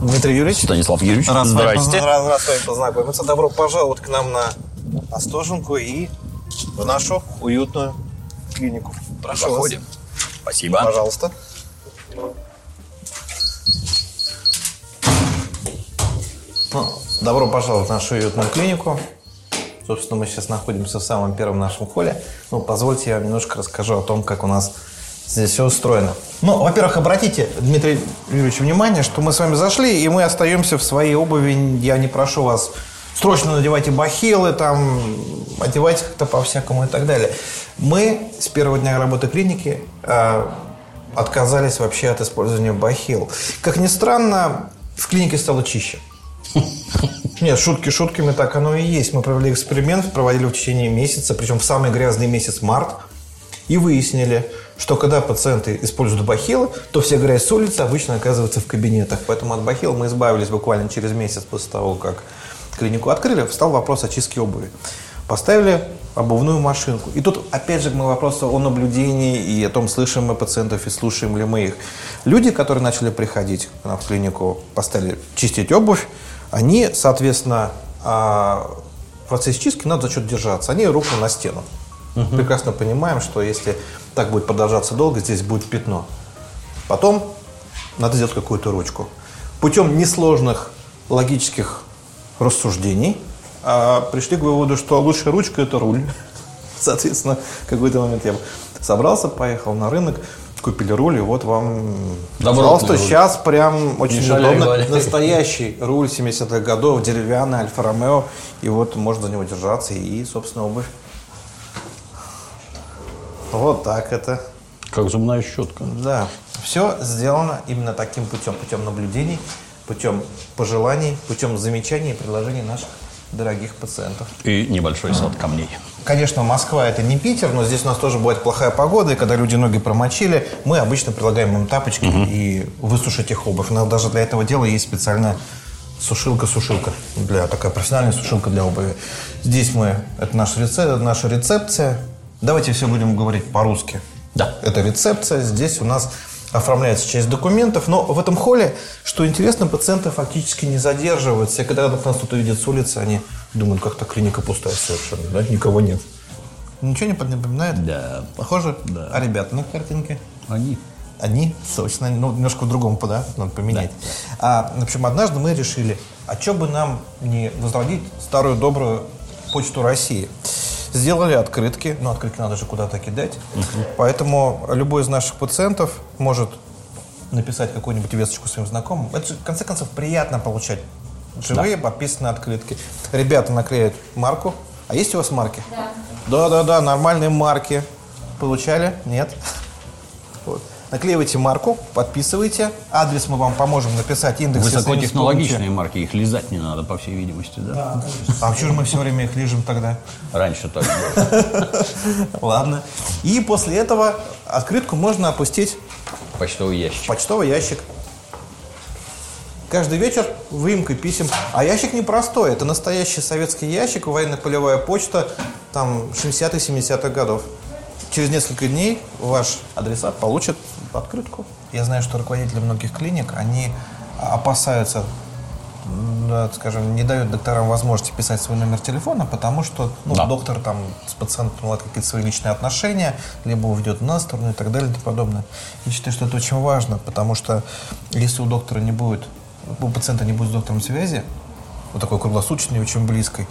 Дмитрий Юрьевич. Станислав Юрьевич. Здрасте. Рад с вами познакомиться. Добро пожаловать к нам на Остоженку и в нашу уютную клинику. Прошу Заходим. вас. Спасибо. Пожалуйста. Добро пожаловать в нашу уютную клинику. Собственно, мы сейчас находимся в самом первом нашем холле. Позвольте я немножко расскажу о том, как у нас здесь все устроено. Во-первых, обратите, Дмитрий Юрьевич, внимание, что мы с вами зашли, и мы остаемся в своей обуви. Я не прошу вас, срочно надевайте бахилы, там, одевайте как-то по-всякому и так далее. Мы с первого дня работы клиники отказались вообще от использования бахил. Как ни странно, в клинике стало чище. Нет, шутки шутками, так оно и есть. Мы провели эксперимент, проводили в течение месяца, причем в самый грязный месяц март, и выяснили, что когда пациенты используют бахилы, то вся грязь с улицы обычно оказывается в кабинетах. Поэтому от бахил мы избавились буквально через месяц после того, как клинику открыли. Встал вопрос очистки обуви. Поставили обувную машинку. И тут, опять же, мы вопросы о наблюдении и о том, слышим мы пациентов и слушаем ли мы их. Люди, которые начали приходить к нам в клинику, поставили чистить обувь, они, соответственно, в процессе чистки надо за что-то держаться. Они рухнули на стену. Прекрасно понимаем, что если так будет продолжаться долго, здесь будет пятно. Потом надо сделать какую-то ручку. Путем несложных логических рассуждений пришли к выводу, что лучшая ручка – это руль. Соответственно, в какой-то момент я собрался, поехал на рынок, купили руль, и вот вам, пожалуйста, сейчас прям очень удобно. Настоящий руль 70-х годов, деревянный, Альфа-Ромео, и вот можно за него держаться, и, собственно, обувь. Вот так это. Как зубная щетка. Да. Все сделано именно таким путем. Путем наблюдений, путем пожеланий, путем замечаний и предложений наших дорогих пациентов. И небольшой сад камней. Конечно, Москва – это не Питер, но здесь у нас тоже бывает плохая погода, и когда люди ноги промочили, мы обычно предлагаем им тапочки и высушить их обувь. Но даже для этого дела есть специальная сушилка, такая профессиональная сушилка для обуви. Здесь это наша рецепция. Давайте все будем говорить по-русски. Да. Это рецепция. Здесь у нас оформляется часть документов. Но в этом холле, что интересно, пациенты фактически не задерживаются. И когда нас тут увидят с улицы, они думают, как-то клиника пустая совершенно. Да? Никого нет. Ничего не напоминает? Да. Похоже? Да. А ребята на картинке? Они, точно. Немножко в другом, да? Надо поменять. Да. В общем, однажды мы решили, а что бы нам не возродить старую добрую Почту России? Сделали открытки. Открытки надо же куда-то кидать. Поэтому любой из наших пациентов может написать какую-нибудь весточку своим знакомым. Это же, в конце концов, приятно получать живые подписанные открытки. Ребята наклеят марку. А есть у вас марки? Да. Да, нормальные марки. Получали? Нет? Вот. Наклеивайте марку, подписывайте. Адрес мы вам поможем написать, индекс. Высокотехнологичные марки, их лизать не надо, по всей видимости, да? А что же мы все время их лижем тогда? Раньше так было. Ладно. И после этого открытку можно опустить в почтовый ящик. Почтовый ящик. Каждый вечер выемкой писем. А ящик непростой. Это настоящий советский ящик, военно-полевая почта, там, 60-х, 70-х годов. Через несколько дней ваш адресат получит открытку. Я знаю, что руководители многих клиник, они опасаются, скажем, не дают докторам возможности писать свой номер телефона, потому что доктор там с пациентом наладит какие-то свои личные отношения, либо уведет на сторону и так далее и тому подобное. Я считаю, что это очень важно, потому что если у пациента не будет с доктором связи, вот такой круглосуточной, очень близкой,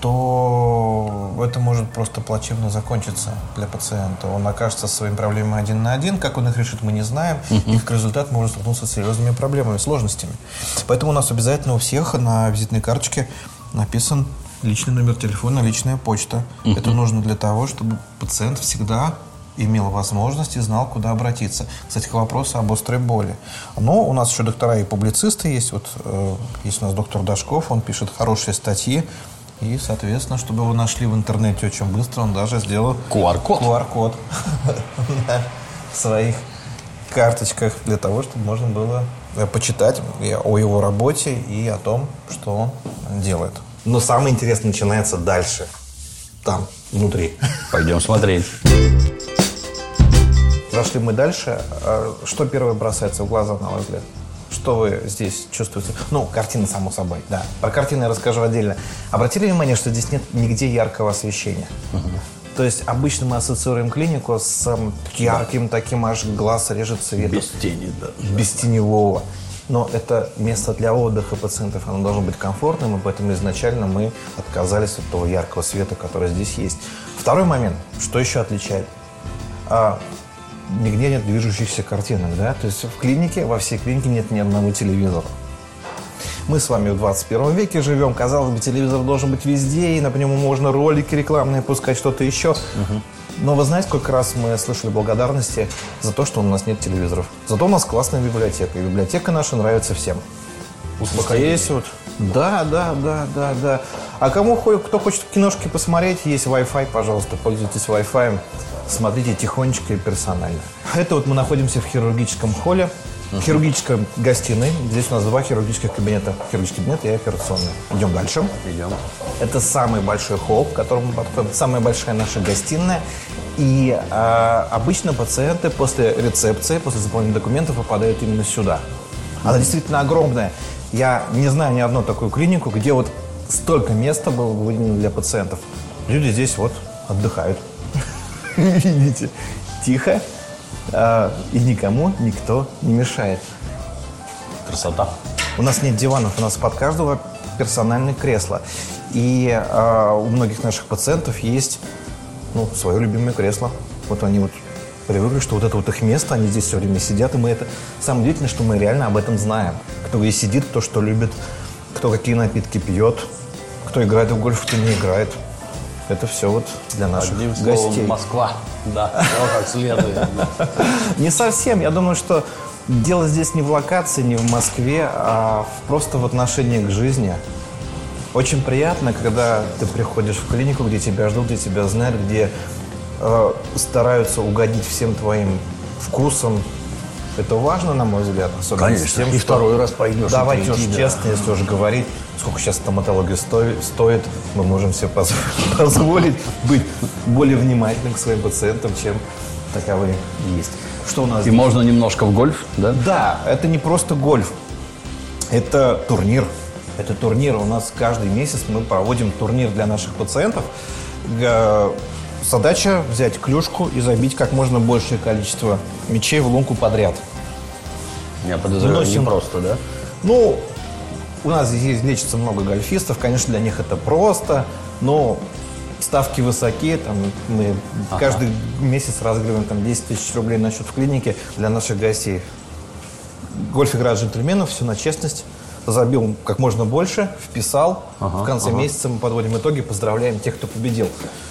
то это может просто плачевно закончиться для пациента. Он окажется со своими проблемами один на один. Как он их решит, мы не знаем. И как результат может столкнуться с серьезными проблемами, сложностями. Поэтому у нас обязательно у всех на визитной карточке написан личный номер телефона, личная почта. Это нужно для того, чтобы пациент всегда имел возможность и знал, куда обратиться. Кстати, к вопросу об острой боли. Но у нас еще доктора и публицисты есть. Вот есть у нас доктор Дашков, он пишет хорошие статьи. И, соответственно, чтобы его нашли в интернете очень быстро, он даже сделал QR-код в своих карточках для того, чтобы можно было почитать о его работе и о том, что он делает. Но самое интересное начинается дальше, там, внутри. Пойдем смотреть. Зашли мы дальше. Что первое бросается в глаза, на ваш взгляд? Что вы здесь чувствуете? Ну, картина, само собой, да. Про картину я расскажу отдельно. Обратили внимание, что здесь нет нигде яркого освещения? То есть обычно мы ассоциируем клинику с ярким таким, аж глаз режет светом. Без тени, да. Без теневого. Но это место для отдыха пациентов, оно должно быть комфортным, и поэтому изначально мы отказались от того яркого света, который здесь есть. Второй момент, что еще отличает? Нигде нет движущихся картинок, да? То есть в клинике, во всей клинике нет ни одного телевизора. Мы с вами в 21 веке живем, казалось бы, телевизор должен быть везде, и на нему можно ролики рекламные пускать, что-то еще. Но вы знаете, сколько раз мы слышали благодарности за то, что у нас нет телевизоров. Зато у нас классная библиотека, и библиотека наша нравится всем. Есть вот. Да. А кто хочет киношки посмотреть, есть Wi-Fi, пожалуйста, пользуйтесь Wi-Fi. Смотрите тихонечко и персонально. Это вот мы находимся в хирургическом холле, хирургической гостиной. Здесь у нас 2 хирургических кабинета. Хирургический кабинет и операционный. Идем дальше. Идем. Это самый большой холл, к которому мы подходим. Самая большая наша гостиная. И обычно пациенты после рецепции, после заполнения документов попадают именно сюда. Она действительно огромная. Я не знаю ни одну такую клинику, где вот столько места было выделено для пациентов. Люди здесь вот отдыхают. Видите, тихо, и никому никто не мешает. Красота. У нас нет диванов, у нас под каждого персональное кресло. И у многих наших пациентов есть свое любимое кресло. Вот они вот привыкли, что вот это вот их место, они здесь все время сидят, и мы это... Самое удивительное, что мы реально об этом знаем. Кто здесь сидит, кто что любит, кто какие напитки пьет, кто играет в гольф, кто не играет. Это все вот для наших Одним гостей. словом, Москва. Да, все как следует. Не совсем. Я думаю, что дело здесь не в локации, не в Москве, а просто в отношении к жизни. Очень приятно, когда ты приходишь в клинику, где тебя ждут, где тебя знают, где стараются угодить всем твоим вкусам. Это важно, на мой взгляд. Особенно Конечно. с тем, И второй раз пойдешь. Давайте уж честно, если уж говорить, сколько сейчас стоматология стоит, мы можем себе позволить быть более внимательным к своим пациентам, чем таковые есть. Что у нас И здесь? можно немножко в гольф, да? Да, это не просто гольф, это турнир. Это турнир. У нас каждый месяц мы проводим турнир для наших пациентов. Задача взять клюшку и забить как можно большее количество мячей в лунку подряд. Я подозреваю, не просто, да? Ну, у нас здесь лечится много гольфистов, конечно, для них это просто, но ставки высокие, там мы каждый месяц разыгрываем там 10 тысяч рублей на счет в клинике для наших гостей. Гольф игра джентльменов, все на честность. Забил как можно больше, вписал. В конце месяца мы подводим итоги, поздравляем тех, кто победил.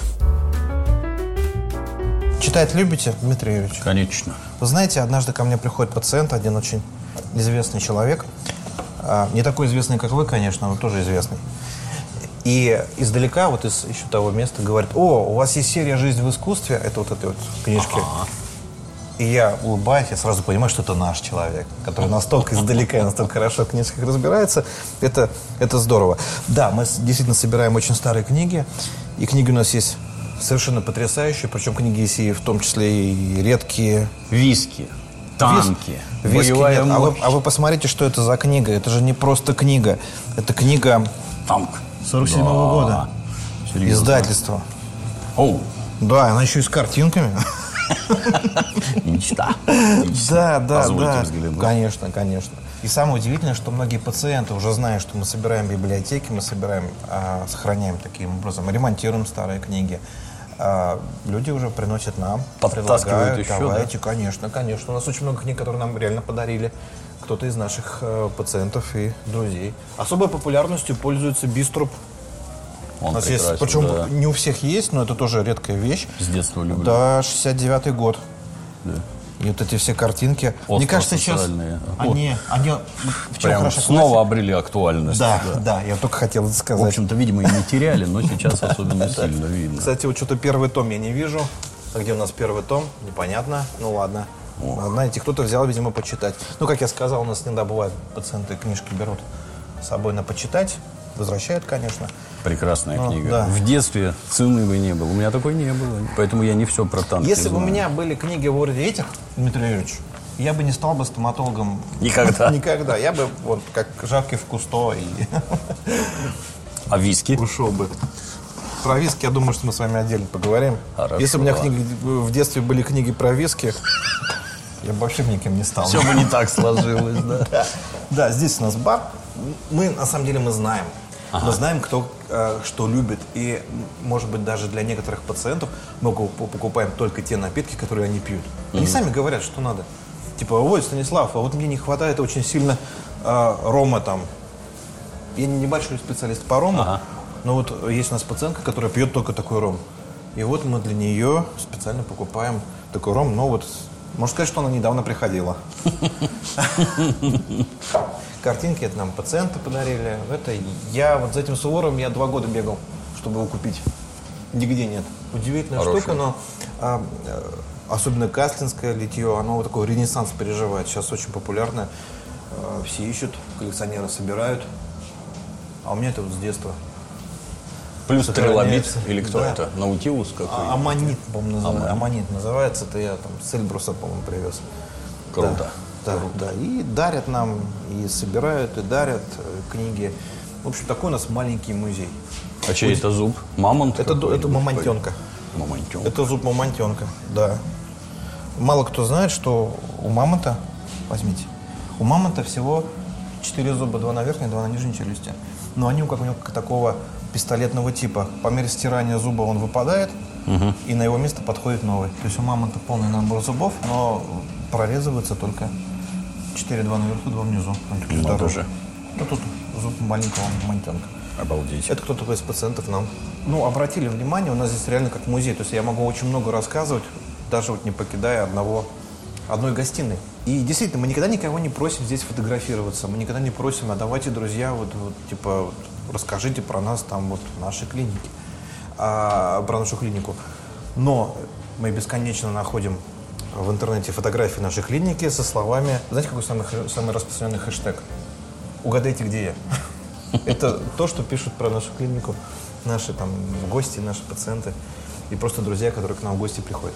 Читать любите, Дмитрий Юрьевич? Конечно. Вы знаете, однажды ко мне приходит пациент, один очень известный человек. Не такой известный, как вы, конечно, но тоже известный. И издалека, вот из еще того места, говорит: о, у вас есть серия «Жизнь в искусстве», это вот этой вот книжки. И я улыбаюсь, я сразу понимаю, что это наш человек, который настолько издалека и настолько хорошо в книжках разбирается. Это здорово. Да, мы действительно собираем очень старые книги, и книги у нас есть совершенно потрясающие, причем книги есть и в том числе и редкие. Виски, танки, Виски боевая нет. мощь. А вы посмотрите, что это за книга. Это же не просто книга. Это книга Танк. 47-го года. Серьезно? Издательство. Оу, Да, она еще и с картинками. мечта. Да. Позвольте взглянуть. Конечно. И самое удивительное, что многие пациенты уже знают, что мы собираем библиотеки, мы сохраняем таким образом, ремонтируем старые книги. Люди уже приносят нам, Подтаскивают предлагают, еще, давайте, конечно. У нас очень много книг, которые нам реально подарили кто-то из наших пациентов и друзей. Особой популярностью пользуется Биструб. Он У нас есть, прекрасен, причем да. не у всех есть, но это тоже редкая вещь. С детства люблю. Да, 69-й год. Да. И вот эти все картинки. Мне кажется, сейчас Социальные. они в чем Прям хороша снова классика? обрели актуальность. Да, я только хотел это В сказать. общем-то, видимо, и не теряли, но сейчас особенно сильно видно. Кстати, вот что-то первый том я не вижу. А где у нас первый том? Непонятно. Ну ладно. Знаете, кто-то взял, видимо, почитать. Ну, как я сказал, у нас иногда бывает, пациенты книжки берут с собой на почитать. Возвращают, конечно. Прекрасная книга. да. В детстве цены бы не было. У меня такой не было. Поэтому я не все про танки Если бы у знаю. меня были книги вроде этих, Дмитрий Юрьевич, я бы не стал бы стоматологом. Никогда? Никогда. Я бы вот как Жак-Ив Кусто и А виски? ушел бы. Про виски, я думаю, что мы с вами отдельно поговорим. Хорошо. Если бы у меня в детстве были книги про виски, я бы вообще никем не стал. Все бы не так сложилось, да? Да, здесь у нас бар. Мы, на самом деле, мы знаем. Мы знаем, кто что любит. И, может быть, даже для некоторых пациентов мы покупаем только те напитки, которые они пьют. Они сами говорят, что надо. Типа, ой, Станислав, а вот мне не хватает очень сильно рома там. Я не небольшой специалист по рому, но вот есть у нас пациентка, которая пьет только такой ром. И вот мы для нее специально покупаем такой ром. Но вот, можно сказать, что она недавно приходила. Картинки это нам пациенты подарили. Это я вот за этим Суворовым я 2 года бегал, чтобы его купить. Нигде нет. Удивительная штука, но особенно каслинское литье, оно вот такой ренессанс переживает. Сейчас очень популярно. Все ищут, коллекционеры собирают. А у меня это вот с детства. Плюс трилобит, или кто да. это? Наутилус какой? Аммонит, по-моему, называется. Аммонит называется. Это я там с Эльбруса, по-моему, привез. Круто. Да, да. И дарят нам, и собирают, и дарят книги. В общем, такой у нас маленький музей. А чей это зуб? Мамонт? Это мамонтенка. Мамонтенка. Это зуб мамонтенка, да. Мало кто знает, что у мамонта, возьмите, у мамонта всего 4 зуба, 2 на верхней, 2 на нижней челюсти. Но они у него как такого пистолетного типа. По мере стирания зуба он выпадает, и на его место подходит новый. То есть у мамонта полный набор зубов, но прорезывается только 4, 2 наверху, 2 внизу. Вот уже. Ну, тут зуб маленького мамонтенка. Обалдеть. Это кто-то из пациентов нам, обратили внимание, у нас здесь реально как музей. То есть я могу очень много рассказывать, даже вот не покидая одной гостиной. И действительно, мы никогда никого не просим здесь фотографироваться, мы никогда не просим, а давайте, друзья, расскажите про нас, там, вот, наши клиники, про нашу клинику. Но мы бесконечно находим в интернете фотографии нашей клиники со словами, знаете, какой самый распространенный хэштег? Угадайте, где я. Это то, что пишут про нашу клинику наши там гости, наши пациенты и просто друзья, которые к нам в гости приходят.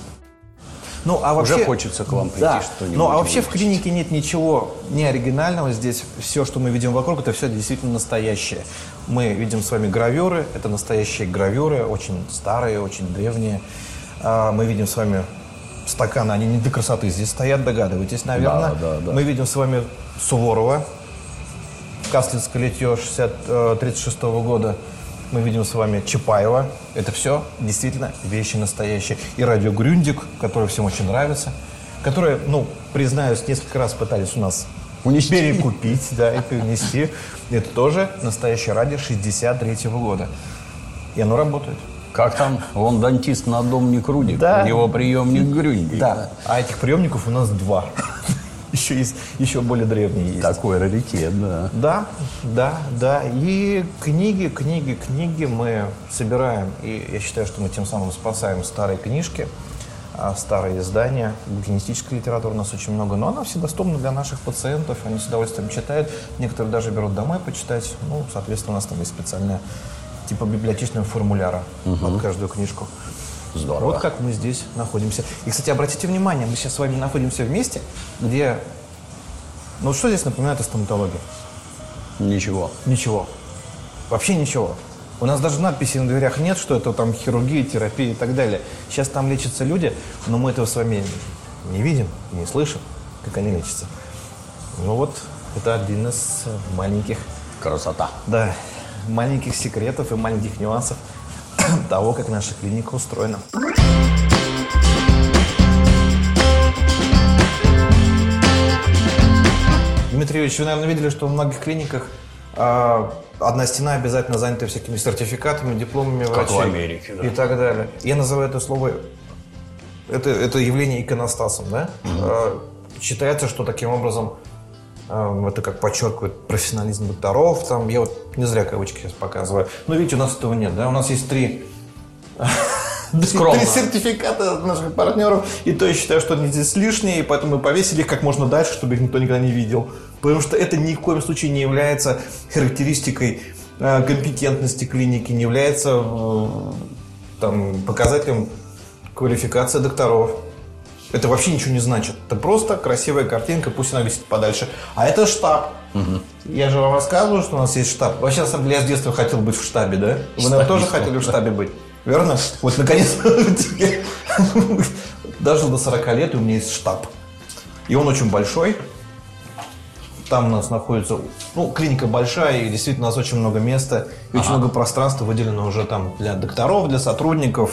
Уже хочется к вам прийти, да. что-нибудь. А вообще в клинике нет ничего не оригинального. Здесь все, что мы видим вокруг, это все действительно настоящее. Мы видим с вами гравюры. Это настоящие гравюры, очень старые, очень древние. Мы видим с вами стаканы, они не для красоты здесь стоят, догадываетесь, наверное. Да. Мы видим с вами Суворова, Каслинское литье 1936 года. Мы видим с вами Чапаева. Это все действительно вещи настоящие. И радио Грюндик, который всем очень нравится. Которые, признаюсь, несколько раз пытались у нас перекупить, да, и перенести. Это тоже настоящее радио 1963 года. И оно работает. Как там? Он дантист на дом не крутит, Да. у него приемник Грюндик. Да. А этих приемников у нас 2. Еще более древние есть. Такой раритет, да. Да. И книги мы собираем. И я считаю, что мы тем самым спасаем старые книжки, старые издания. Букинистической литературы у нас очень много. Но она все доступна для наших пациентов. Они с удовольствием читают. Некоторые даже берут домой почитать. Соответственно, у нас там есть специальная типа библиотечного формуляра под каждую книжку. Здорово. Вот как мы здесь находимся. И, кстати, обратите внимание, мы сейчас с вами находимся в месте, где... что здесь напоминает о стоматологии? Ничего. Ничего. Вообще ничего. У нас даже надписи на дверях нет, что это там хирургия, терапия и так далее. Сейчас там лечатся люди, но мы этого с вами не видим, не слышим, как они лечатся. Это один из маленьких... Красота. Да, маленьких секретов и маленьких нюансов того, как наша клиника устроена. Дмитрий Юрьевич, вы, наверное, видели, что в многих клиниках одна стена обязательно занята всякими сертификатами, дипломами врачей. Как в Америке, да. И так далее. Я называю это слово, это явление иконостасом, да? Считается, что таким образом это как подчеркивает профессионализм докторов. Я не зря кавычки сейчас показываю. Но видите, у нас этого нет, да? У нас есть 3 сертификата от наших партнеров. И то я считаю, что они здесь лишние, и поэтому мы повесили их как можно дальше, чтобы их никто никогда не видел. Потому что это ни в коем случае не является характеристикой компетентности клиники, не является показателем квалификации докторов. Это вообще ничего не значит. Это просто красивая картинка, пусть она висит подальше. А это штаб. Я же вам рассказывал, что у нас есть штаб. Вообще, на самом деле, я с детства хотел быть в штабе, да? Вы, наверное, тоже хотели в штабе быть? Верно? Вот, наконец-то, дожил до 40 лет, и у меня есть штаб. И он очень большой. Там у нас находится, клиника большая, и действительно у нас очень много места, и очень много пространства выделено уже там для докторов, для сотрудников.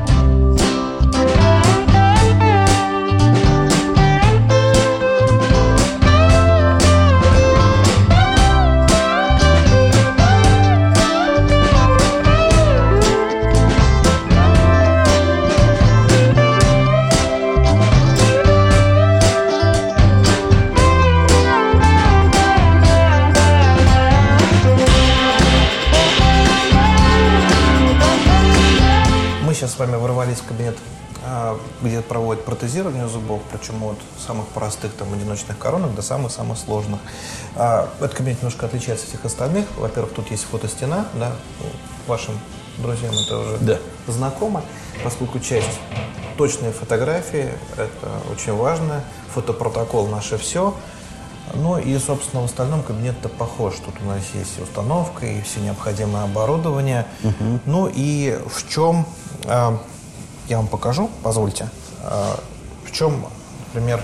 Сейчас с вами ворвались в кабинет, где проводят протезирование зубов, причем от самых простых там одиночных коронок до самых-самых сложных. Этот кабинет немножко отличается от всех остальных. Во-первых, тут есть фотостена, да, вашим друзьям это уже знакомо, поскольку часть точные фотографии, это очень важно, фотопротокол наше все. Ну и, собственно, в остальном кабинет-то похож. Тут у нас есть и установка, и все необходимое оборудование. Ну и в чем, я вам покажу, позвольте, в чем, например,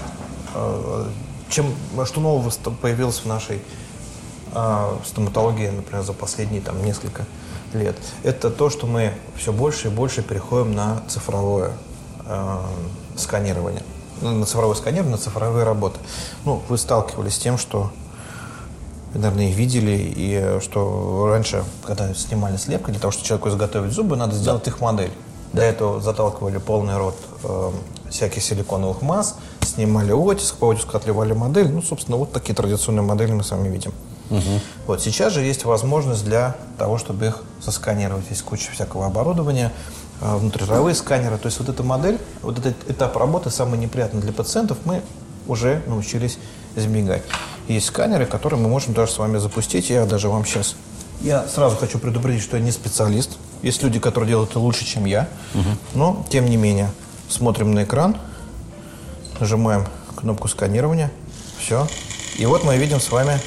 что нового появилось в нашей стоматологии, например, за последние там, несколько лет. Это то, что мы все больше и больше переходим на цифровое сканирование. На цифровое сканирование, на цифровые работы. Вы сталкивались с тем, что, наверное, и видели, и что раньше, когда снимали слепки, для того, чтобы человеку изготовить зубы, надо сделать их модель. До этого заталкивали полный рот всяких силиконовых масс, снимали оттиск, по оттиску отливали модель. Собственно, вот такие традиционные модели мы с вами видим. Вот сейчас же есть возможность для того, чтобы их сосканировать. Есть куча всякого оборудования, внутриротовые сканеры. То есть вот эта модель, вот этот этап работы самый неприятный для пациентов, мы уже научились избегать. Есть сканеры, которые мы можем даже с вами запустить. Я даже вам сейчас... Я сразу хочу предупредить, что я не специалист. Есть люди, которые делают это лучше, чем я. Но, тем не менее, смотрим на экран, нажимаем кнопку сканирования. Все. И вот мы видим с вами,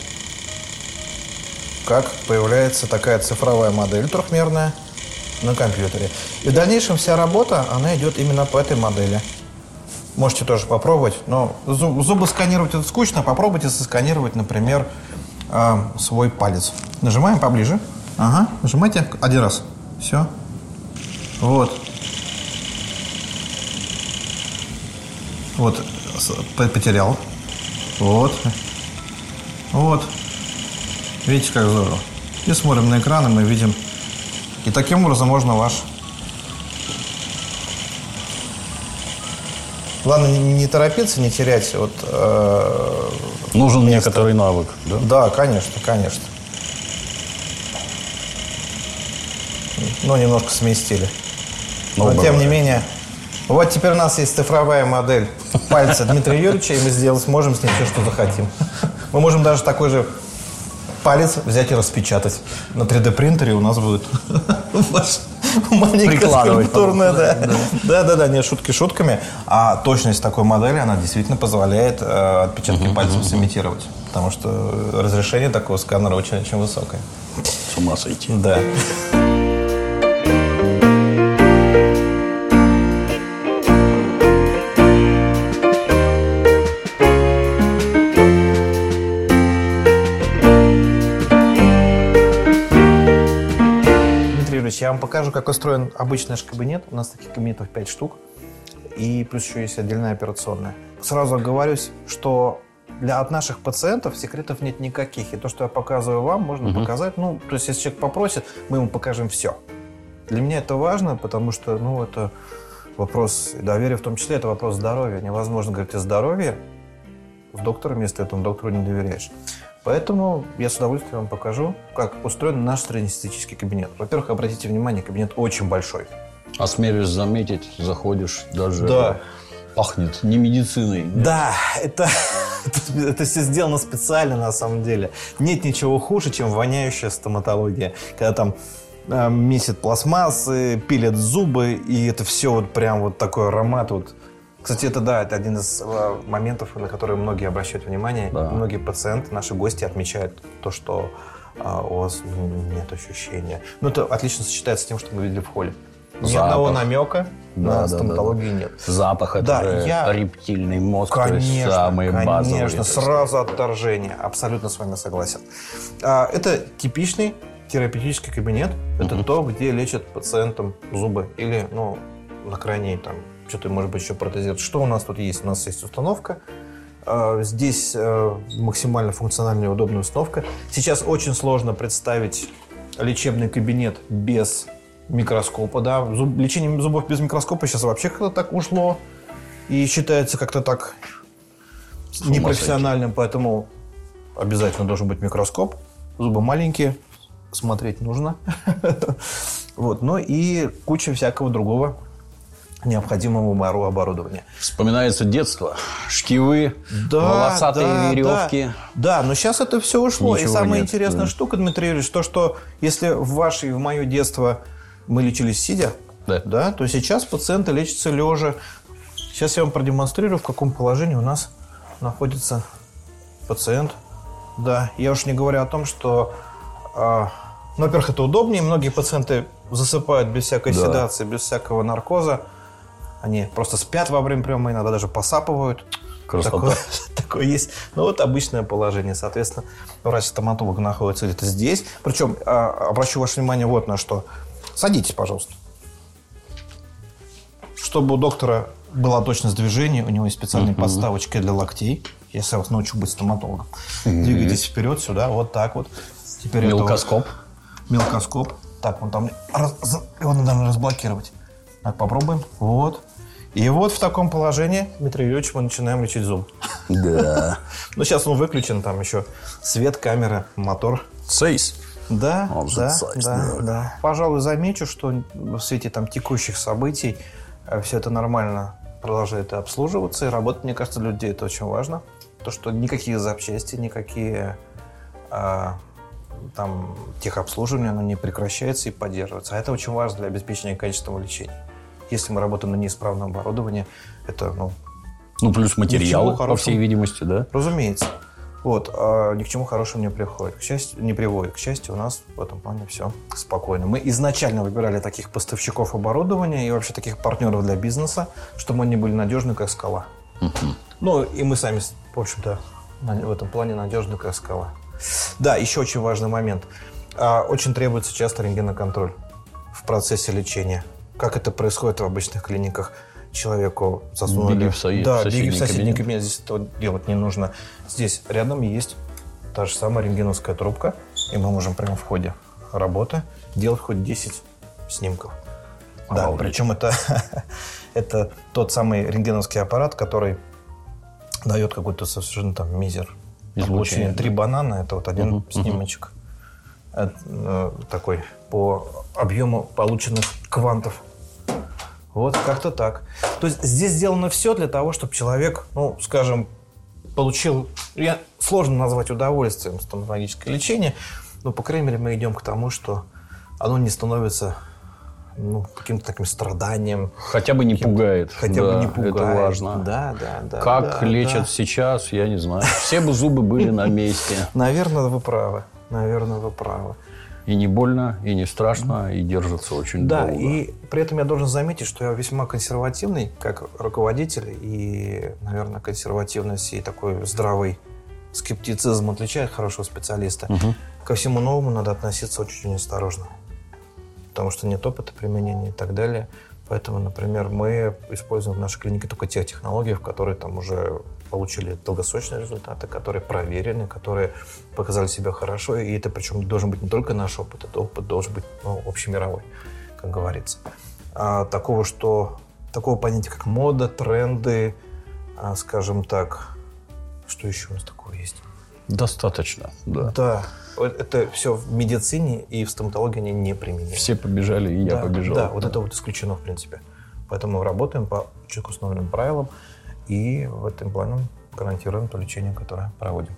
как появляется такая цифровая модель трехмерная на компьютере. И в дальнейшем вся работа, она идет именно по этой модели. Можете тоже попробовать. Но зубы сканировать это скучно. Попробуйте сосканировать, например, свой палец. Нажимаем поближе. Ага, нажимайте один раз. Все. Вот. Вот. Потерял. Вот. Вот. Видите, как здорово. И смотрим на экран, и мы видим. И таким образом можно ваш... Главное, не торопиться, не терять. Вот, нужен некоторый навык, да? Да, конечно, конечно. Но немножко сместили. Но тем не менее... Вот теперь у нас есть цифровая модель пальца Дмитрия Юрьевича, и мы сможем с ним все, что захотим. Мы можем даже такой же палец взять и распечатать. На 3D-принтере у нас будет маленькая скульптурная. Да, не шутки шутками. А точность такой модели, она действительно позволяет отпечатки пальцев сымитировать. Потому что разрешение такого сканера очень-очень высокое. С ума сойти. Да. Я вам покажу, как устроен обычный наш кабинет. У нас таких кабинетов 5 штук. И плюс еще есть отдельная операционная. Сразу оговорюсь, что от наших пациентов секретов нет никаких. И то, что я показываю вам, можно показать. То есть, если человек попросит, мы ему покажем все. Для меня это важно, потому что, это вопрос доверия, в том числе это вопрос здоровья. Невозможно говорить о здоровье с доктором, если этому доктору не доверяешь. Поэтому я с удовольствием вам покажу, как устроен наш среднестатистический кабинет. Во-первых, обратите внимание, кабинет очень большой. Осмелюсь заметить, заходишь, даже пахнет не медициной. Да, это все сделано специально на самом деле. Нет ничего хуже, чем воняющая стоматология. Когда там месят пластмассы, пилят зубы, и это все вот прям вот такой аромат вот Кстати, это один из моментов, на которые многие обращают внимание. Да. Многие пациенты, наши гости отмечают то, что у вас нет ощущения. Ну, это отлично сочетается с тем, что мы видели в холле. Ни одного намека на стоматологию нет. Запах — это же рептильный мозг, то есть самые базовые. Конечно, сразу отторжение. Абсолютно с вами согласен. Это типичный терапевтический кабинет. Это то, где лечат пациентам зубы. Или, на крайней, там, что-то, может быть, еще протезируют. Что у нас тут есть? У нас есть установка. Здесь максимально функциональная и удобная установка. Сейчас очень сложно представить лечебный кабинет без микроскопа, да. Лечение зубов без микроскопа сейчас вообще как-то так ушло и считается как-то так непрофессиональным, поэтому обязательно должен быть микроскоп. Зубы маленькие, смотреть нужно. Вот, и куча всякого другого необходимого оборудования. Вспоминается детство, шкивы, волосатые веревки. Да, но сейчас это все ушло. Ничего и самая нет, интересная штука, Дмитрий Юрьевич, то, что если в ваше и в мое детство мы лечились сидя, да, то сейчас пациенты лечатся лежа. Сейчас я вам продемонстрирую, в каком положении у нас находится пациент. Да, я уж не говорю о том, что, во-первых, это удобнее. Многие пациенты засыпают без всякой седации, без всякого наркоза. Они просто спят во время приема, иногда даже посапывают. Красота. Такое есть. Обычное положение. Соответственно, врач-стоматолог находится где-то здесь. Причем, обращу ваше внимание вот на что. Садитесь, пожалуйста. Чтобы у доктора была точность движения, у него есть специальные подставочки для локтей. Если я вас научу быть стоматологом. Двигайтесь вперед, сюда, вот так вот. Теперь мелкоскоп. Мелкоскоп. Так, его надо разблокировать. Так, попробуем. Вот. И вот в таком положении, Дмитрий Юрьевич, мы начинаем лечить зуб. Да. Сейчас он выключен, там еще свет, камера, мотор. Сейс. Да. Пожалуй, замечу, что в свете текущих событий все это нормально продолжает обслуживаться и работать. Мне кажется, для людей это очень важно. То, что никакие запчасти, никакие техобслуживания, оно не прекращается и поддерживается. А это очень важно для обеспечения качественного лечения. Если мы работаем на неисправном оборудовании, это, плюс материалы, по всей видимости, да? Разумеется. Ни к чему хорошему не приводит. К счастью, у нас в этом плане все спокойно. Мы изначально выбирали таких поставщиков оборудования и вообще таких партнеров для бизнеса, чтобы они были надежны, как скала. И мы сами, в общем-то, в этом плане надежны, как скала. Да, еще очень важный момент. Очень требуется часто рентгеноконтроль в процессе лечения. Как это происходит в обычных клиниках? Человеку засунули... Беги в соседний кабинет. Здесь этого делать не нужно. Здесь рядом есть та же самая рентгеновская трубка, и мы можем прямо в ходе работы делать хоть 10 снимков. Да, причем это тот самый рентгеновский аппарат, который дает какой-то совершенно мизер. Излучение. 3 банана, это один снимочек. Такой по объему полученных квантов. Вот как-то так. То есть здесь сделано все для того, чтобы человек, получил... Сложно назвать удовольствием стоматологическое лечение, но, по крайней мере, мы идем к тому, что оно не становится каким-то таким страданием. Хотя бы не пугает. Хотя бы не пугает. Это важно. Да. Как лечат сейчас, я не знаю. Все бы зубы были на месте. Наверное, вы правы. И не больно, и не страшно, и держится очень долго. Да, и при этом я должен заметить, что я весьма консервативный, как руководитель, и, наверное, консервативность и такой здравый скептицизм отличает хорошего специалиста. Ко всему новому надо относиться очень осторожно, потому что нет опыта применения и так далее. Поэтому, например, мы используем в нашей клинике только те технологии, в которые уже получили долгосрочные результаты, которые проверены, которые показали себя хорошо. И это причем должен быть не только наш опыт, это опыт должен быть общемировой, как говорится. Такого понятия, как мода, тренды, скажем так, что еще у нас такого есть? Достаточно, да. Да, это все в медицине и в стоматологии они не применены. Все побежали, и я побежал. Да, это исключено, в принципе. Поэтому мы работаем по четко установленным правилам и в этом плане гарантируем то лечение, которое проводим.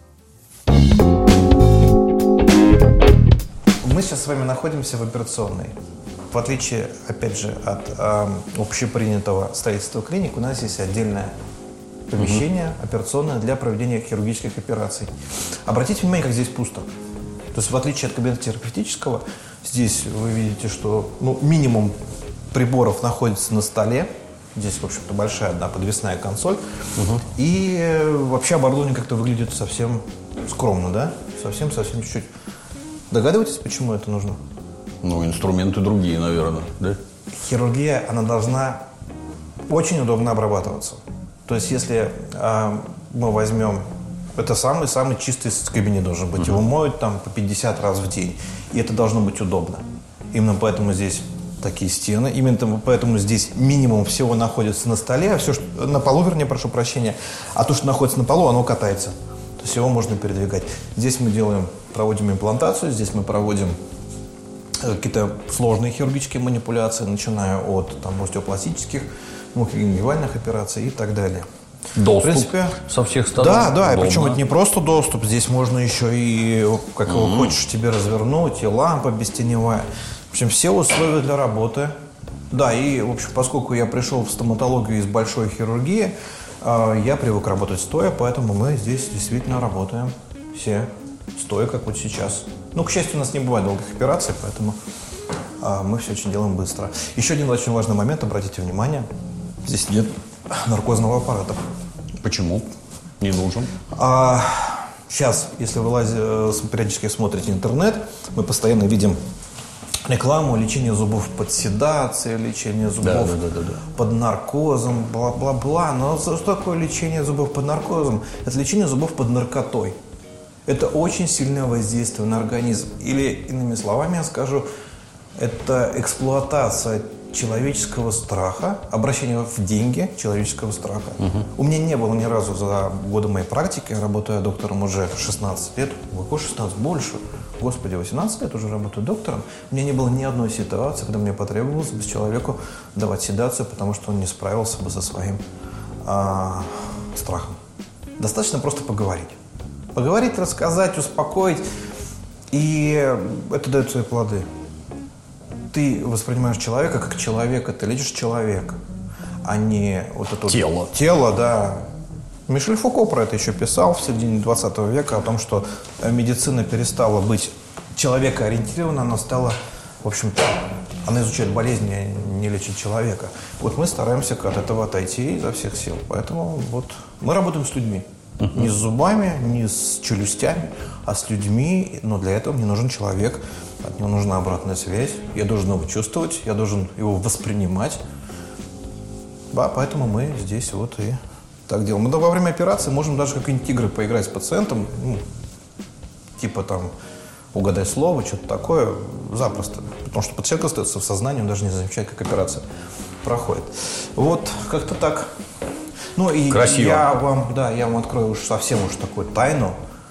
Мы сейчас с вами находимся в операционной. в отличие, опять же, от общепринятого строительства клиник, у нас есть отдельное помещение операционное для проведения хирургических операций. Обратите внимание, как здесь пусто. То есть, в отличие от кабинета терапевтического, здесь вы видите, что минимум приборов находится на столе. Здесь, в общем-то, большая одна подвесная консоль. И вообще оборудование как-то выглядит совсем скромно, да? Совсем чуть-чуть. Догадываетесь, почему это нужно? Инструменты другие, наверное, да? Хирургия, она должна очень удобно обрабатываться. То есть, если мы возьмем... Это самый чистый кабинет должен быть. Его моют там по 50 раз в день. И это должно быть удобно. Именно поэтому здесь такие стены. Именно поэтому здесь минимум всего находится на столе, а все, что на полу, вернее, прошу прощения, а то, что находится на полу, оно катается. То есть его можно передвигать. Здесь мы проводим имплантацию, здесь мы проводим какие-то сложные хирургические манипуляции, начиная от остеопластических, мухогенгивальных операций и так далее. Доступ, в принципе, со всех сторон. Да, и причем это не просто доступ, здесь можно еще и, как его хочешь тебе развернуть, и лампа бестеневая. В общем, все условия для работы. Да, и, в общем, поскольку я пришел в стоматологию из большой хирургии, я привык работать стоя, поэтому мы здесь действительно работаем все стоя, как вот сейчас. К счастью, у нас не бывает долгих операций, поэтому мы все очень делаем быстро. Еще один очень важный момент, обратите внимание, здесь нет наркозного аппарата. Почему? Не нужен? Сейчас, если вы периодически смотрите интернет, мы постоянно видим рекламу лечения зубов под седацией, лечение зубов под наркозом, бла-бла-бла. Но что такое лечение зубов под наркозом? Это лечение зубов под наркотой. Это очень сильное воздействие на организм. Или, иными словами я скажу, это эксплуатация человеческого страха, обращение в деньги человеческого страха. У меня не было ни разу за годы моей практики, я работаю доктором уже 16 лет, какой 16, больше, господи, 18 лет уже работаю доктором, у меня не было ни одной ситуации, когда мне потребовалось бы человеку давать седацию, потому что он не справился бы со своим страхом. Достаточно просто поговорить. Поговорить, рассказать, успокоить, и это дает свои плоды. Ты воспринимаешь человека как человека, ты лечишь человека, а не вот это тело. Тело, да. Мишель Фуко про это еще писал в середине 20 века, о том, что медицина перестала быть человекоориентированной, она стала, в общем-то, она изучает болезни, а не лечит человека. Вот мы стараемся от этого отойти изо всех сил, поэтому вот мы работаем с людьми. Не с зубами, не с челюстями, а с людьми, но для этого мне нужен человек. От него нужна обратная связь, я должен его чувствовать, я должен его воспринимать. Да, поэтому мы здесь вот и так делаем. Мы во время операции можем даже какие-нибудь игры поиграть с пациентом, типа там угадай слово, что-то такое, запросто. Потому что пациент остается в сознании, он даже не замечает, как операция проходит. Вот как-то так. И красиво. Я вам открою уж совсем такую тайну.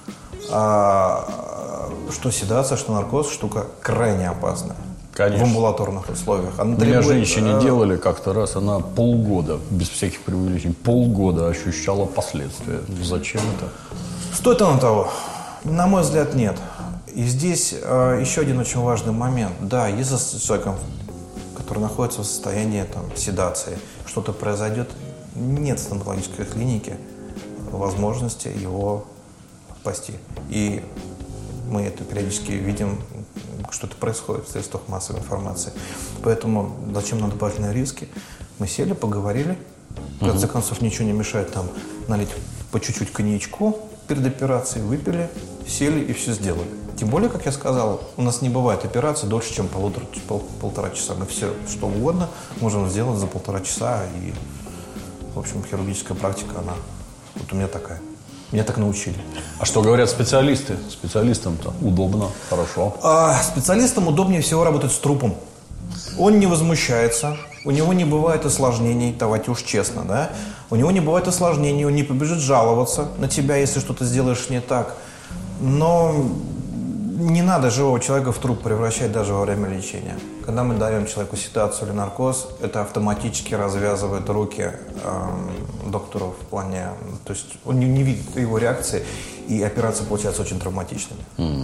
Что седация, что наркоз, штука крайне опасная. Конечно. В амбулаторных условиях. Меня женщине делали как-то раз, она полгода, без всяких преувеличений, полгода ощущала последствия. Зачем это? Стоит оно того? На мой взгляд, нет. И здесь еще один очень важный момент. Да, если с человеком, который находится в состоянии седации, что-то произойдет, нет в стоматологической клинике возможности его спасти. И мы это периодически видим, что это происходит в средствах массовой информации. Поэтому зачем нам дополнительные риски? Мы сели, поговорили. В конце концов, ничего не мешает там налить по чуть-чуть коньячку перед операцией, выпили, сели и все сделали. Тем более, как я сказал, у нас не бывает операции дольше, чем полтора часа. Мы все, что угодно, можем сделать за 1,5 часа. И, в общем, хирургическая практика, она вот у меня такая. Меня так научили. А что говорят специалисты? Специалистам-то удобно, хорошо. Специалистам удобнее всего работать с трупом. Он не возмущается, у него не бывает осложнений, давайте уж честно, да? У него не бывает осложнений, он не побежит жаловаться на тебя, если что-то сделаешь не так. Но не надо живого человека в труп превращать даже во время лечения. Когда мы даем человеку седацию или наркоз, это автоматически развязывает руки доктору в плане... То есть он не видит его реакции, и операция получается очень травматичной.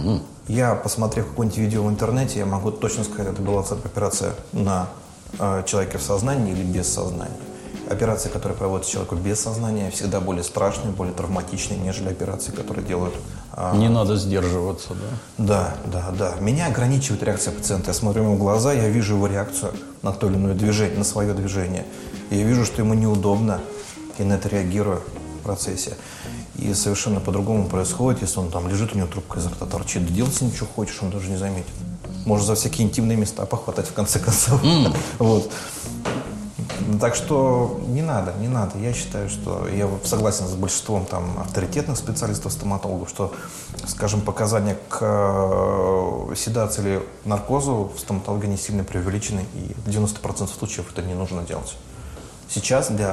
Я, посмотрев какое-нибудь видео в интернете, я могу точно сказать, это была операция на человеке в сознании или без сознания. Операции, которые проводятся человеку без сознания, всегда более страшные, более травматичные, нежели операции, которые делают... Не надо сдерживаться, да? Да. Меня ограничивает реакция пациента. Я смотрю ему в глаза, я вижу его реакцию на то или иное движение, на свое движение. Я вижу, что ему неудобно, и на это реагирую в процессе. И совершенно по-другому происходит, если он там лежит, у него трубка изо рта торчит. Да делай с ним, что хочешь, он даже не заметит. Может за всякие интимные места похватать, в конце концов. Вот. Так что не надо. Я считаю, что я согласен с большинством там авторитетных специалистов, стоматологов, что, скажем, показания к седации или наркозу в стоматологии не сильно преувеличены, и в 90% случаев это не нужно делать. Сейчас для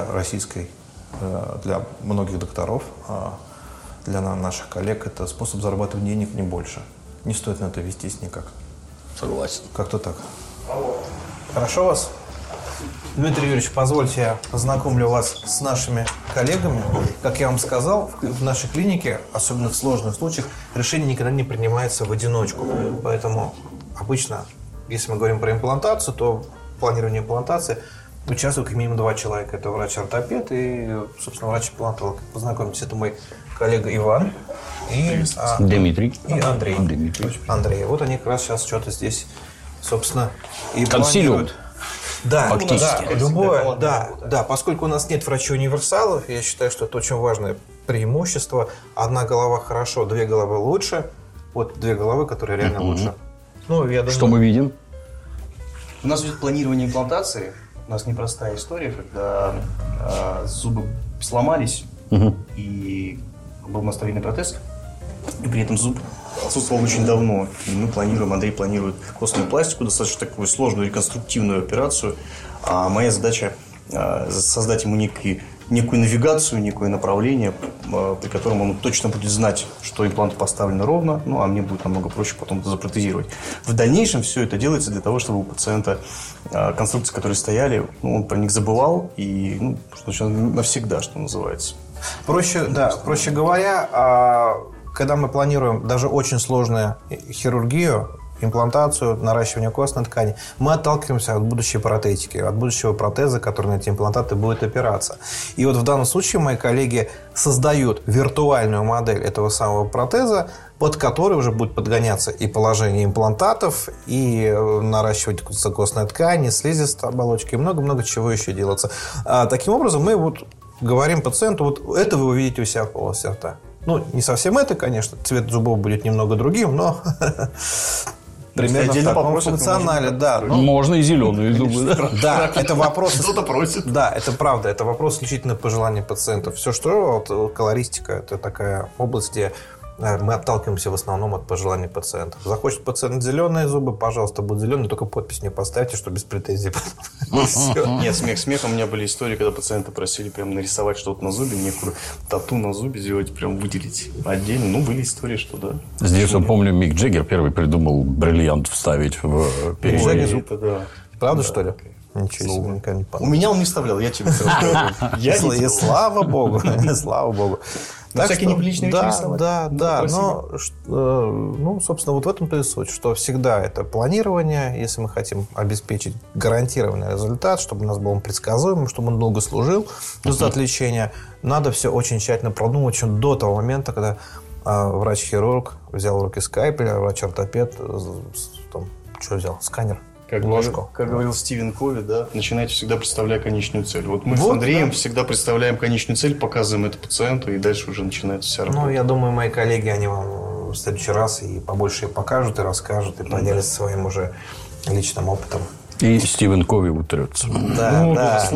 многих докторов, для наших коллег, это способ зарабатывать денег, не больше. Не стоит на это вестись никак. Согласен. Как-то так. Хорошо вас? Дмитрий Юрьевич, позвольте, я познакомлю вас с нашими коллегами. Как я вам сказал, в нашей клинике, особенно в сложных случаях, решение никогда не принимается в одиночку. Поэтому обычно, если мы говорим про имплантацию, то в планировании имплантации участвуют как минимум 2 человека. Это врач-ортопед и, собственно, врач-имплантолог. Познакомьтесь, это мой коллега Иван и Дмитрий. И Андрей. Вот они как раз сейчас что-то здесь, собственно, и консилиум. Да, фактически. поскольку у нас нет врачей-универсалов, я считаю, что это очень важное преимущество. Одна голова хорошо, 2 головы лучше. Вот 2 головы, которые реально лучше. Ну, я думаю... Что мы видим? У нас идет планирование имплантации. У нас непростая история, когда зубы сломались, и был наставленный протез, и при этом зуб отсутствовал очень давно. И мы планируем, Андрей планирует костную пластику, достаточно такую сложную реконструктивную операцию. А моя задача создать ему некую навигацию, некое направление, при котором он точно будет знать, что импланты поставлены ровно, ну, а мне будет намного проще потом это запротезировать. В дальнейшем все это делается для того, чтобы у пациента конструкции, которые стояли, он про них забывал, и навсегда, что называется. Проще говоря, когда мы планируем даже очень сложную хирургию, имплантацию, наращивание костной ткани, мы отталкиваемся от будущей протетики, от будущего протеза, который на эти имплантаты будет опираться. И вот в данном случае мои коллеги создают виртуальную модель этого самого протеза, под который уже будет подгоняться и положение имплантатов, и наращивать костной ткани, слизистой оболочки, и много-много чего еще делаться. Таким образом, мы вот говорим пациенту, вот это вы увидите у себя в полости рта. Ну, не совсем это, конечно, цвет зубов будет немного другим, но примерно в таком функционале, да. Можно и зеленые зубы. Да, это вопрос... Кто-то просит. Да, это правда, это вопрос исключительно пожеланий пациентов. Все, что колористика, это такая область, где мы отталкиваемся в основном от пожеланий пациентов. Захочет пациент зеленые зубы, пожалуйста, будут зеленые, только подпись не поставьте, что без претензий. Нет, смех. У меня были истории, когда пациенты просили прям нарисовать что-то на зубе, некую тату на зубе сделать, прям выделить отдельно. Ну, были истории, что да. Здесь, я помню, Мик Джаггер первый придумал бриллиант вставить в передний зуб. Правда, что ли? Ничего себе, никогда не понял. У меня он не вставлял, я тебе скажу. И слава богу, слава богу. Всякие неприличные вещи рисовать. Да. Ну, собственно, вот в этом-то и суть, что всегда это планирование, если мы хотим обеспечить гарантированный результат, чтобы у нас был он предсказуемым, чтобы он долго служил, результат лечения, надо все очень тщательно продумать еще до того момента, когда врач-хирург взял в руки скальпель, а врач-ортопед что взял? Сканер. Как говорил Стивен Кови, да, начинайте всегда представляя конечную цель. Вот мы с Андреем всегда представляем конечную цель, показываем это пациенту, и дальше уже начинается вся работа. Ну, я думаю, мои коллеги, они вам в следующий раз и побольше и покажут, и расскажут, и поделятся своим уже личным опытом. И Стивен Кови утрется. Да.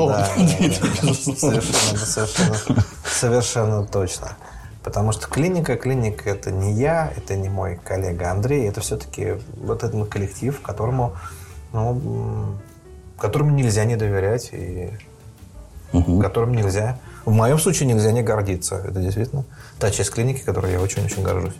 Совершенно точно. Потому что клиника это не я, это не мой коллега Андрей, это все-таки вот этот коллектив, которому нельзя не доверять и которым нельзя, в моем случае, нельзя не гордиться. Это действительно та часть клиники, которой я очень-очень горжусь.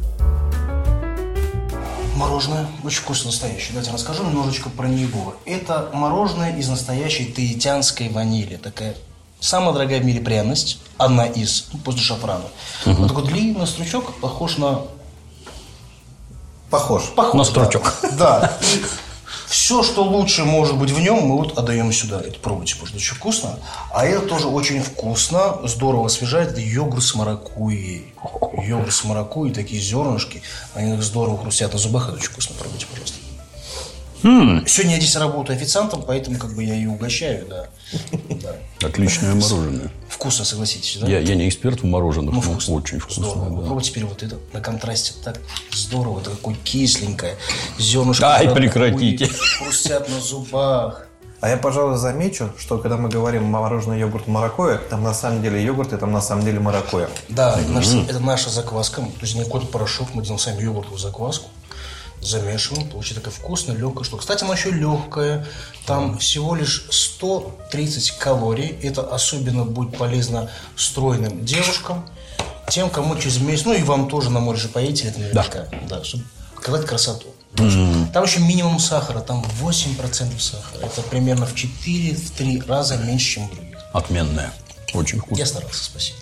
Мороженое очень вкусно, настоящее. Давайте расскажу немножечко про него. Это мороженое из настоящей таитянской ванили. Такая самая дорогая в мире пряность. Одна из, после шафрана. Вот такой длинный стручок, похож на Похож. На стручок. Да. И все, что лучше может быть в нем, мы вот отдаем сюда. Это пробуйте, потому что очень вкусно. А это тоже очень вкусно, здорово освежает. Это йогурт с маракуйей. Йогурт с маракуйей, такие зернышки. Они так здорово хрустят на зубах. Это очень вкусно. Пробуйте, пожалуйста. Сегодня я здесь работаю официантом, поэтому как бы я и угощаю, да. Отличное мороженое. Вкусно, согласитесь, да? Я не эксперт в мороженых, но вкусно. очень вкусное. Здорово. Да. Попробуйте теперь вот это на контрасте. Так здорово. Это такое кисленькое. Зернышко. Ай, маракуйи прекратите. Хрустят на зубах. А я, пожалуй, замечу, что когда мы говорим мороженое йогурт маракуйя, там на самом деле йогурт и там на самом деле маракуйя. Да, это наша закваска. То есть не какой-то порошок. Мы делаем сами йогуртовую закваску. Замешиваем, получится такая вкусная, легкая штука. Кстати, она еще легкая. Там всего лишь 130 калорий. Это особенно будет полезно стройным девушкам, тем, кому через месяц, ну и вам тоже на море же поедете, это наверняка, да, чтобы показать красоту. Там еще минимум сахара, там 8% сахара. Это примерно в 4-3 раза меньше, чем у других. Отменное. Очень вкусно. Я старался, спасибо.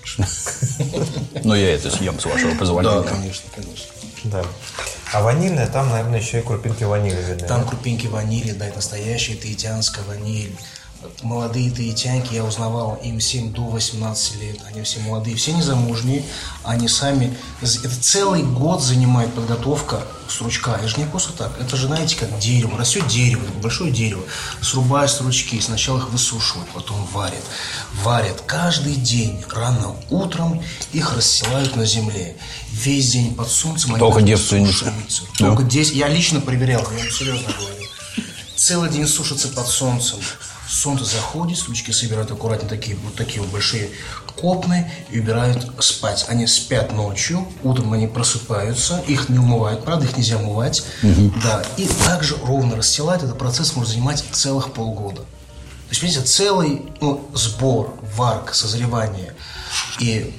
Но я это съем, с вашего позволения. Да, конечно, конечно. Да. А ванильная, там, наверное, еще и крупинки ванили видны. Там крупинки ванили, да, это настоящая таитянская ваниль. Молодые таитянки, я узнавал, им 7 до 18 лет, они все молодые, все незамужние, они сами, это целый год занимает подготовка стручка, это же не просто так, это же, знаете, как дерево, растет дерево, большое дерево, срубают стручки, сначала их высушивают, потом варят каждый день, рано утром их расстилают на земле, весь день под солнцем. Только девственницы. Только здесь, я лично проверял, я вам серьезно говорю, целый день сушатся под солнцем. Солнце заходит, стручки собирают аккуратно такие вот большие копны и убирают спать. Они спят ночью, утром они просыпаются, их не умывают, правда, их нельзя умывать. Да, и также ровно расстилать. Этот процесс может занимать целых полгода. То есть, видите, целый сбор, варка, созревание и...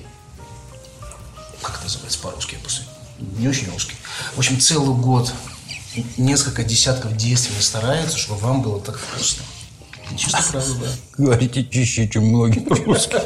Как это называется по-русски? Я просто не очень русский. В общем, целый год, несколько десятков действий стараются, чтобы вам было так вкусно. Чисто правда, да. Говорите чище, чем многие русские.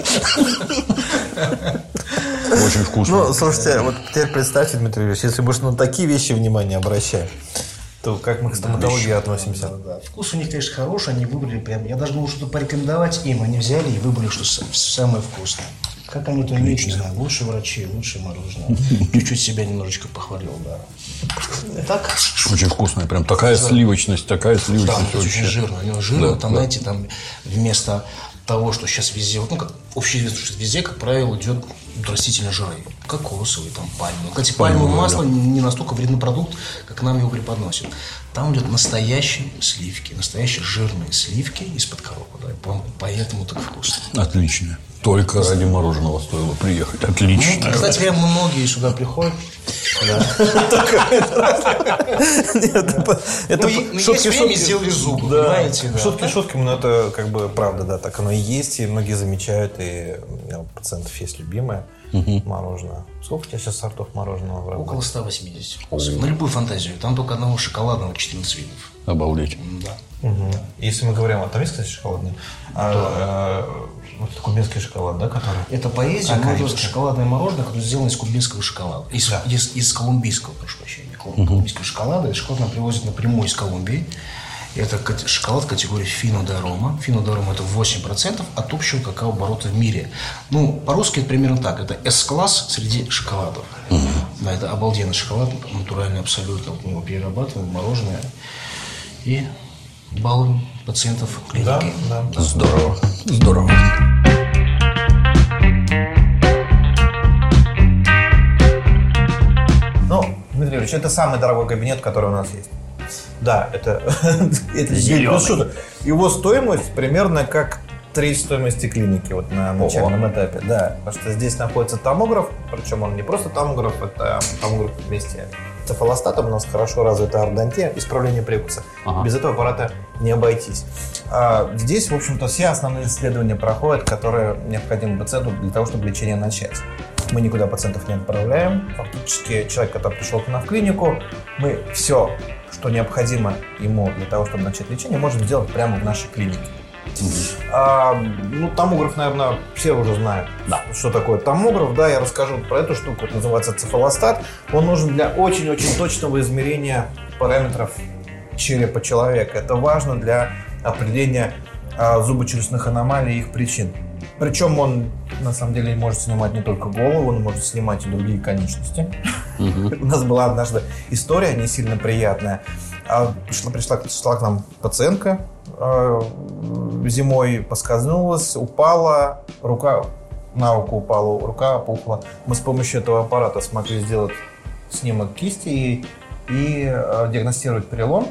Очень вкусно. Ну, слушайте, вот теперь представьте, Дмитрий Юрьевич, если будешь на такие вещи внимание обращать, то как мы к стоматологии относимся? Да. Вкус у них, конечно, хороший, они выбрали прям. Я даже могу что-то порекомендовать им, они взяли и выбрали, что самое вкусное. Как они это умеют, не знаю. Лучшие врачи, лучшее мороженое. Чуть-чуть себя немножечко похвалил, да. Так? Очень вкусная, прям такая сливочность, такая Да, сливочность это очень жирно. У него жирно, Да, там, да. знаете, там вместо того, что сейчас везде, вот, как общеизвестно, что везде, как правило, идет растительные жиры. Кокосовый, там, пальмовый. Кстати, пальмовое масло не настолько вредный продукт, как нам его преподносят. Там идет настоящие сливки, настоящие жирные сливки из-под коровы. Да, поэтому так вкусно. Отлично. Только ради мороженого стоило приехать. Отлично. Кстати, прям многие сюда приходят. Это есть время, сделали зубы, понимаете? да. Шутки шутками, но это как бы правда, да, так оно и есть, и многие замечают, и у пациентов есть любимое мороженое. Сколько у тебя сейчас сортов мороженого в работе? Около 180. На любую фантазию. Там только одного шоколадного 14 видов. Обалдеть. Да. Если мы говорим, там есть, кстати, шоколадный? Вот кубинский шоколад, да, который? Это поэзия, но это шоколадное мороженое, которое сделано из кубинского шоколада. Из колумбийского, прошу прощения. Колумбийского шоколада. Этот шоколад нам привозят напрямую из Колумбии. Это шоколад категории Фино де Арома. Фино де Арома – это 8% от общего какао-оборота в мире. Ну, по-русски это примерно так. Это S-класс среди шоколадов. Да, это обалденный шоколад, натуральный абсолютно. Вот мы его перерабатываем, мороженое. И балуем пациентов клиники. Да. Здорово. Здорово. Ну, Дмитрий Юрьевич, это самый дорогой кабинет, который у нас есть. Да, это Зелёный. без шуток. Его стоимость примерно как треть стоимости клиники вот на начальном этапе. Да, потому что здесь находится томограф, причем он не просто томограф, это томограф вместе с цефалостатом. У нас хорошо развита ордонтия, исправление прикуса. Без этого аппарата не обойтись. Здесь, в общем-то, все основные исследования проходят, которые необходимы пациенту для того, чтобы лечение начать. Мы никуда пациентов не отправляем. Фактически человек, который пришел к нам в клинику, мы все, что необходимо ему для того, чтобы начать лечение, можем сделать прямо в нашей клинике. Ну, томограф, наверное, все уже знают, что такое томограф. Да, я расскажу про эту штуку. Это называется цефалостат. Он нужен для очень-очень точного измерения параметров черепа человека. Это важно для определения зубочелюстных аномалий и их причин. Причем он, на самом деле, может снимать не только голову, он может снимать и другие конечности. У нас была однажды история не сильно приятная. Пришла к нам пациентка зимой, поскользнулась, упала, рука на руку упала, рука опухла. Мы с помощью этого аппарата смогли сделать снимок кисти и диагностировать перелом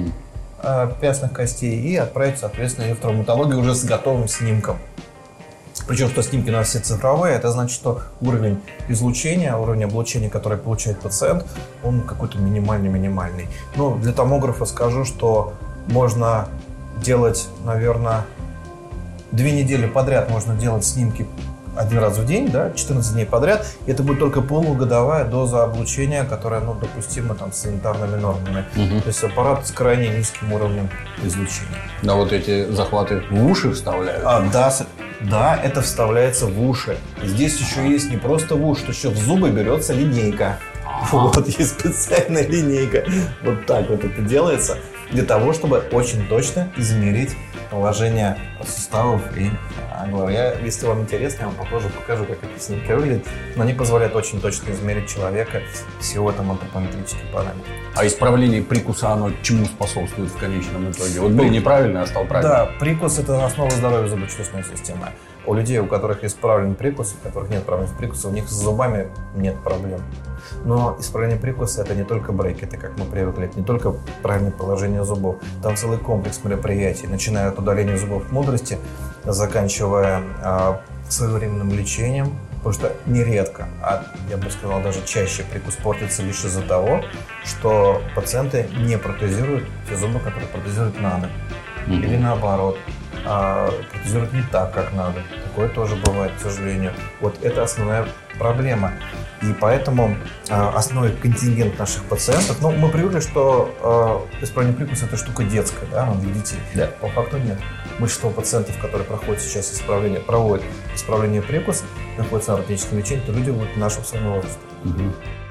пястных костей и отправить, соответственно, ее в травматологию уже с готовым снимком. Причем, что снимки у нас все цифровые, это значит, что уровень излучения, уровень облучения, который получает пациент, он какой-то минимальный. Но для томографа скажу, что можно делать, наверное, 2 недели подряд можно делать снимки 1 раз в день, да, 14 дней подряд. И это будет только полугодовая доза облучения, которая, допустима там, с санитарными нормами. То есть аппарат с крайне низким уровнем излучения. Да, вот эти захваты в уши вставляют? Да, это вставляется в уши. Здесь еще есть не просто в уши, еще в зубы берется линейка. Вот есть специальная линейка. Вот так вот это делается для того, чтобы очень точно измерить положение суставов и головы. Если вам интересно, я вам попозже покажу, как эти снимки выглядят. Но они позволяют очень точно измерить человека всего там антропометрические параметры. А исправление прикуса, оно чему способствует в конечном итоге? Вот был неправильный, а стал правильным. Да, прикус – это основа здоровья зубочелюстной системы. У людей, у которых исправлен прикус, у которых нет проблем с прикусом, у них с зубами нет проблем. Но исправление прикуса – это не только брейк, это, как мы привыкли, это не только правильное положение зубов. Там целый комплекс мероприятий, начиная от удаления зубов мудрости, заканчивая своевременным лечением. Потому что нередко, я бы сказал, даже чаще прикус портится лишь из-за того, что пациенты не протезируют те зубы, которые протезировать надо. Или наоборот, протезируют не так, как надо. Такое тоже бывает, к сожалению. Вот это основная проблема. И поэтому основной контингент наших пациентов, мы привыкли, что исправление прикуса – это штука детская, да, для детей. Да. По факту нет. Большинство пациентов, которые проводят исправление прикуса, находятся на ортопедическом лечении, это люди нашего самого возраста.